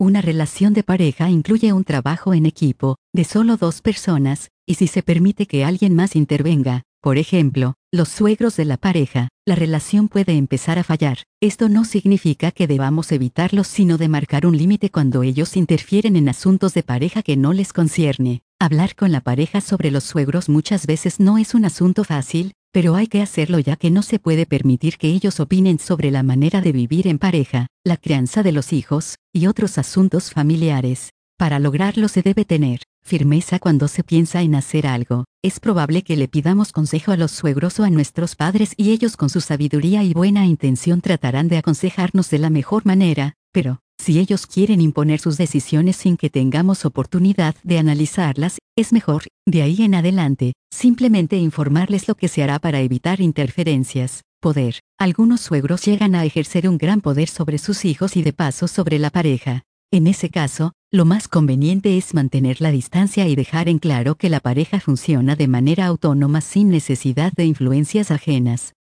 Una relación de pareja incluye un trabajo en equipo, de solo dos personas, y si se permite que alguien más intervenga, por ejemplo, los suegros de la pareja, la relación puede empezar a fallar. Esto no significa que debamos evitarlos, sino de marcar un límite cuando ellos interfieren en asuntos de pareja que no les concierne. Hablar con la pareja sobre los suegros muchas veces no es un asunto fácil, pero hay que hacerlo ya que no se puede permitir que ellos opinen sobre la manera de vivir en pareja, la crianza de los hijos, y otros asuntos familiares. Para lograrlo se debe tener firmeza cuando se piensa en hacer algo. Es probable que le pidamos consejo a los suegros o a nuestros padres y ellos con su sabiduría y buena intención tratarán de aconsejarnos de la mejor manera, pero, si ellos quieren imponer sus decisiones sin que tengamos oportunidad de analizarlas, es mejor, de ahí en adelante, simplemente informarles lo que se hará para evitar interferencias. Poder. Algunos suegros llegan a ejercer un gran poder sobre sus hijos y de paso sobre la pareja. En ese caso, lo más conveniente es mantener la distancia y dejar en claro que la pareja funciona de manera autónoma sin necesidad de influencias ajenas.